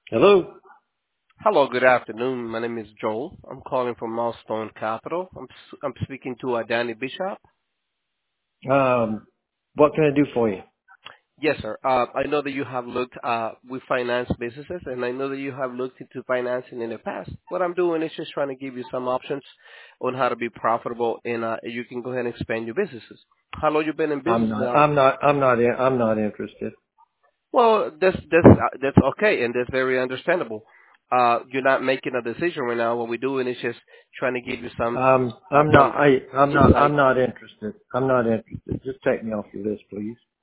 Hello. Hello, good afternoon. My name is Joel. I'm calling from Milestone Capital. I'm speaking to Danny Bishop. What can I do for you? Yes, sir. I know that you have looked with finance businesses, and I know that you have looked into financing in the past. What I'm doing is just trying to give you some options on how to be profitable, and you can go ahead and expand your businesses. How long you been in I'm business not. now? I'm not. I'm not interested. Well, that's okay, and that's very understandable. You're not making a decision right now. What we're doing is just trying to give you I'm not. some I'm not. insight. I'm not interested. I'm not interested. Just take me off your list, please.